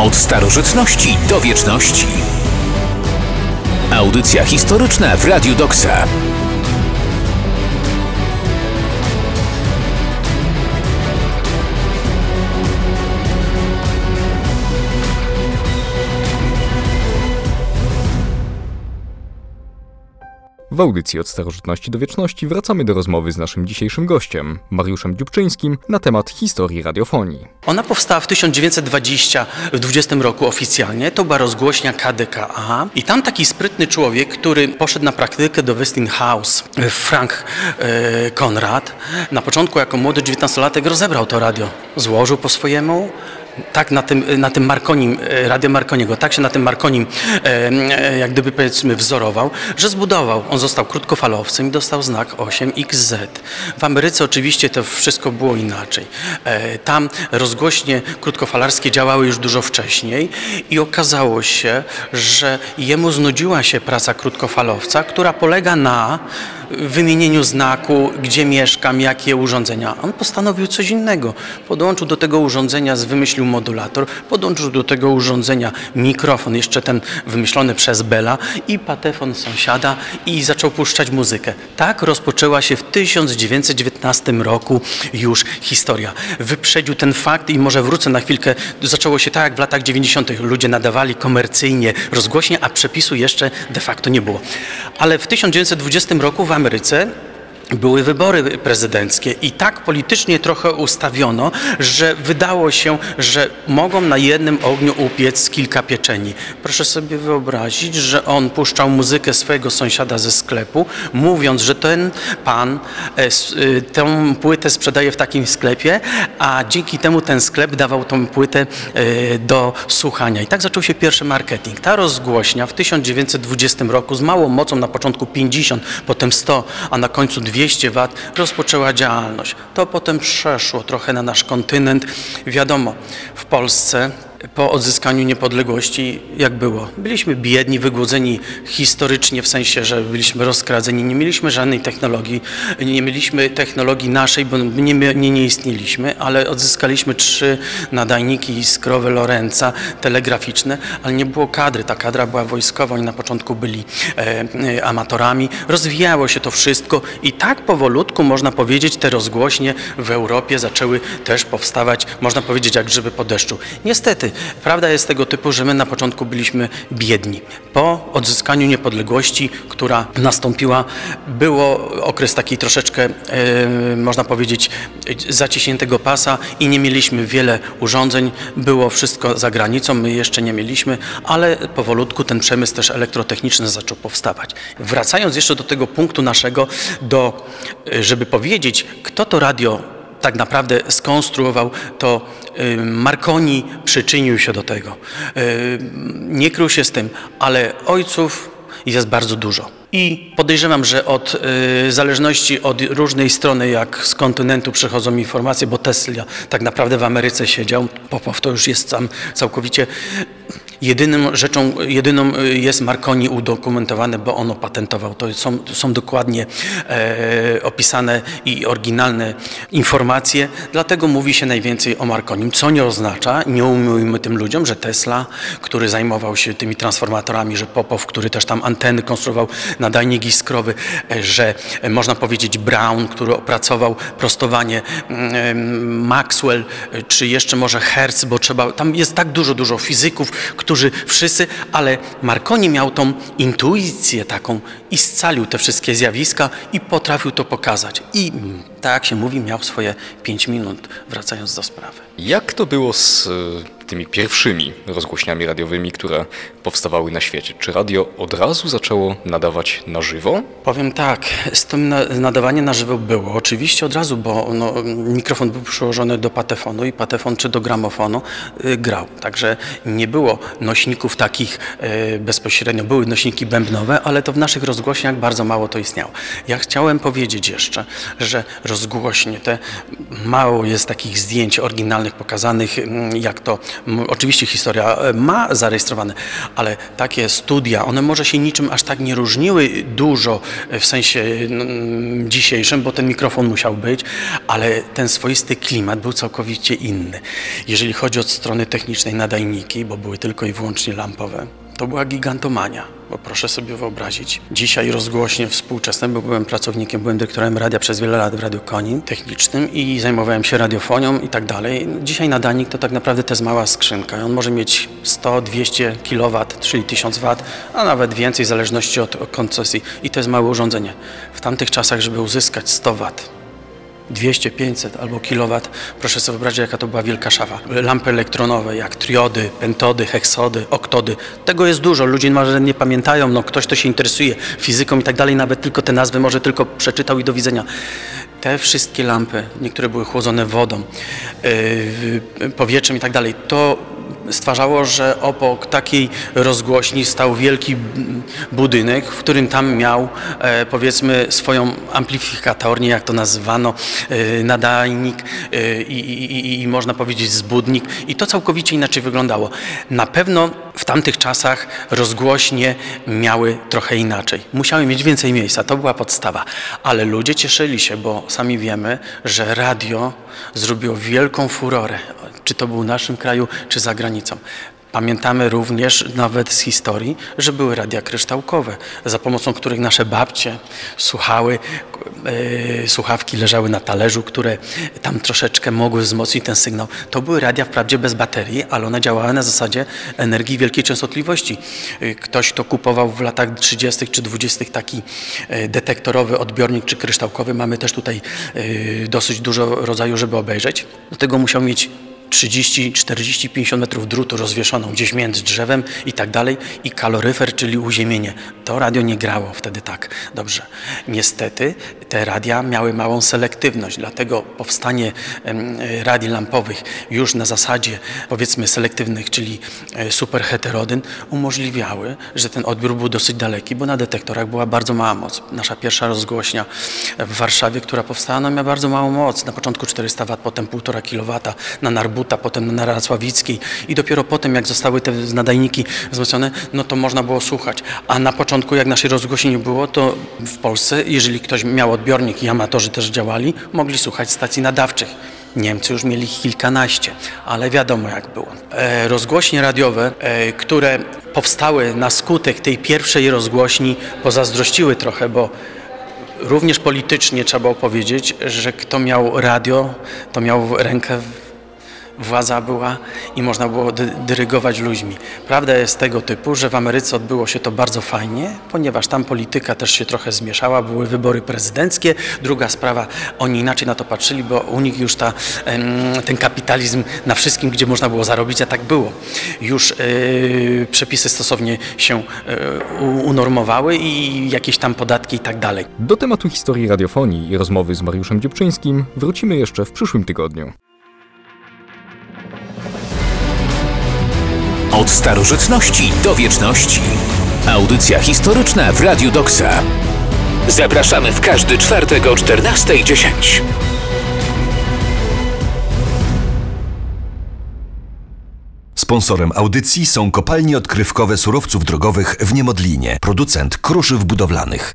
Od starożytności do wieczności. Audycja historyczna w Radiu Doksa. W audycji Od starożytności do wieczności wracamy do rozmowy z naszym dzisiejszym gościem, Mariuszem Dziubczyńskim, na temat historii radiofonii. Ona powstała w 1920 roku oficjalnie. To była rozgłośnia KDKA i tam taki sprytny człowiek, który poszedł na praktykę do Westinghouse, Frank Conrad, na początku jako młody 19-latek rozebrał to radio, złożył po swojemu. Tak na tym Marconim, Radio Marconiego, tak się na tym Marconim jak gdyby powiedzmy wzorował, że zbudował. On został krótkofalowcem i dostał znak 8XZ. W Ameryce oczywiście to wszystko było inaczej. Tam rozgłośnie krótkofalarskie działały już dużo wcześniej i okazało się, że jemu znudziła się praca krótkofalowca, która polega na wymienieniu znaku, gdzie mieszkam, jakie urządzenia. On postanowił coś innego. Podłączył do tego urządzenia, wymyślił modulator, podłączył do tego urządzenia mikrofon, jeszcze ten wymyślony przez Bella i patefon sąsiada i zaczął puszczać muzykę. Tak rozpoczęła się w 1919 roku już historia. Wyprzedził ten fakt i może wrócę na chwilkę. Zaczęło się tak jak w latach 90. Ludzie nadawali komercyjnie rozgłośnie, a przepisu jeszcze de facto nie było. Ale w 1920 roku w Ameryce były wybory prezydenckie i tak politycznie trochę ustawiono, że wydało się, że mogą na jednym ogniu upiec kilka pieczeni. Proszę sobie wyobrazić, że on puszczał muzykę swojego sąsiada ze sklepu, mówiąc, że ten pan tę płytę sprzedaje w takim sklepie, a dzięki temu ten sklep dawał tą płytę do słuchania. I tak zaczął się pierwszy marketing. Ta rozgłośnia w 1920 roku z małą mocą, na początku 50, potem 100, a na końcu 200 W rozpoczęła działalność. To potem przeszło trochę na nasz kontynent. Wiadomo, w Polsce po odzyskaniu niepodległości jak było? Byliśmy biedni, wygłodzeni historycznie, w sensie, że byliśmy rozkradzeni, nie mieliśmy żadnej technologii, nie mieliśmy technologii naszej, bo nie istnieliśmy, ale odzyskaliśmy 3 nadajniki iskrowe Lorenza, telegraficzne, ale nie było kadry. Ta kadra była wojskowa, oni na początku byli amatorami. Rozwijało się to wszystko i tak powolutku, można powiedzieć, te rozgłośnie w Europie zaczęły też powstawać, można powiedzieć, jak grzyby po deszczu. Niestety, prawda jest tego typu, że my na początku byliśmy biedni. Po odzyskaniu niepodległości, która nastąpiła, było okres taki troszeczkę, można powiedzieć, zaciśniętego pasa i nie mieliśmy wiele urządzeń. Było wszystko za granicą, my jeszcze nie mieliśmy, ale powolutku ten przemysł też elektrotechniczny zaczął powstawać. Wracając jeszcze do tego punktu naszego, żeby powiedzieć, kto to radio tak naprawdę skonstruował, to Marconi przyczynił się do tego. Nie krył się z tym, ale ojców jest bardzo dużo. I podejrzewam, że w zależności od różnej strony, jak z kontynentu przychodzą informacje, bo Tesla tak naprawdę w Ameryce siedział, Popow to już jest sam całkowicie. Jedyną jest Marconi udokumentowane, bo on opatentował. To są dokładnie opisane i oryginalne informacje, dlatego mówi się najwięcej o Marconim, co nie oznacza, nie umówmy tym ludziom, że Tesla, który zajmował się tymi transformatorami, że Popow, który też tam anteny konstruował, nadajnik iskrowy, że można powiedzieć Brown, który opracował prostowanie, Maxwell, czy jeszcze może Hertz, bo tam jest tak dużo fizyków, którzy wszyscy, ale Marconi miał tą intuicję taką i scalił te wszystkie zjawiska i potrafił to pokazać. I tak jak się mówi, miał swoje 5 minut, wracając do sprawy. Jak to było z tymi pierwszymi rozgłośniami radiowymi, które powstawały na świecie? Czy radio od razu zaczęło nadawać na żywo? Powiem tak, z tym nadawanie na żywo było. Oczywiście od razu, bo mikrofon był przyłożony do patefonu i patefon czy do gramofonu grał. Także nie było nośników takich bezpośrednio. Były nośniki bębnowe, ale to w naszych rozgłośniach bardzo mało to istniało. Ja chciałem powiedzieć jeszcze, że rozgłośnie te, mało jest takich zdjęć oryginalnych pokazanych, jak to oczywiście historia ma zarejestrowane, ale takie studia, one może się niczym aż tak nie różniły dużo w sensie dzisiejszym, bo ten mikrofon musiał być, ale ten swoisty klimat był całkowicie inny. Jeżeli chodzi od strony technicznej nadajniki, bo były tylko i wyłącznie lampowe, to była gigantomania, bo proszę sobie wyobrazić. Dzisiaj rozgłośnie współczesne, bo byłem pracownikiem, byłem dyrektorem radia przez wiele lat w Radiu Konin technicznym i zajmowałem się radiofonią i tak dalej. Dzisiaj nadajnik to tak naprawdę to jest mała skrzynka. On może mieć 100, 200 kW, czyli 1000 W, a nawet więcej w zależności od koncesji. I to jest małe urządzenie. W tamtych czasach, żeby uzyskać 100 W, 200, 500 albo kilowat, proszę sobie wyobrazić, jaka to była wielka szafa. Lampy elektronowe, jak triody, pentody, heksody, oktody. Tego jest dużo, ludzie może nie pamiętają, no ktoś, kto się interesuje fizyką i tak dalej, nawet tylko te nazwy może tylko przeczytał i do widzenia. Te wszystkie lampy, niektóre były chłodzone wodą, powietrzem i tak dalej, to stwarzało, że obok takiej rozgłośni stał wielki budynek, w którym tam miał powiedzmy swoją amplifikatornię, jak to nazywano, nadajnik i można powiedzieć zbudnik i to całkowicie inaczej wyglądało. Na pewno w tamtych czasach rozgłośnie miały trochę inaczej. Musiały mieć więcej miejsca, to była podstawa, ale ludzie cieszyli się, bo sami wiemy, że radio zrobiło wielką furorę, czy to był w naszym kraju, czy za granicą. Pamiętamy również nawet z historii, że były radia kryształkowe, za pomocą których nasze babcie słuchały, słuchawki leżały na talerzu, które tam troszeczkę mogły wzmocnić ten sygnał. To były radia wprawdzie bez baterii, ale one działały na zasadzie energii wielkiej częstotliwości. Ktoś, kto kupował w latach 30. czy 20. taki detektorowy odbiornik czy kryształkowy, mamy też tutaj dosyć dużo rodzaju, żeby obejrzeć. Do tego musiał mieć 30, 40, 50 metrów drutu rozwieszoną gdzieś między drzewem i tak dalej i kaloryfer, czyli uziemienie. To radio nie grało wtedy tak dobrze. Niestety te radia miały małą selektywność, dlatego powstanie radii lampowych już na zasadzie powiedzmy selektywnych, czyli superheterodyn umożliwiały, że ten odbiór był dosyć daleki, bo na detektorach była bardzo mała moc. Nasza pierwsza rozgłośnia w Warszawie, która powstała, ona miała bardzo małą moc. Na początku 400 W, potem 1,5 kW na Narbuta, potem na Racławickiej i dopiero potem, jak zostały te nadajniki wzmocnione, no to można było słuchać. A na początku, jak naszej rozgłośni nie było, to w Polsce, jeżeli ktoś miał odbiornik i amatorzy też działali, mogli słuchać stacji nadawczych. Niemcy już mieli kilkanaście, ale wiadomo jak było. Rozgłośnie radiowe, które powstały na skutek tej pierwszej rozgłośni, pozazdrościły trochę, bo również politycznie trzeba było powiedzieć, że kto miał radio, to miał rękę władza była i można było dyrygować ludźmi. Prawda jest tego typu, że w Ameryce odbyło się to bardzo fajnie, ponieważ tam polityka też się trochę zmieszała, były wybory prezydenckie. Druga sprawa, oni inaczej na to patrzyli, bo u nich już ten kapitalizm na wszystkim, gdzie można było zarobić, a tak było. Już przepisy stosownie się unormowały i jakieś tam podatki i tak dalej. Do tematu historii radiofonii i rozmowy z Mariuszem Dziubczyńskim wrócimy jeszcze w przyszłym tygodniu. Od starożytności do wieczności. Audycja historyczna w Radiu Doksa. Zapraszamy w każdy czwartek o 14:10. Sponsorem audycji są kopalnie odkrywkowe surowców drogowych w Niemodlinie, producent kruszyw budowlanych.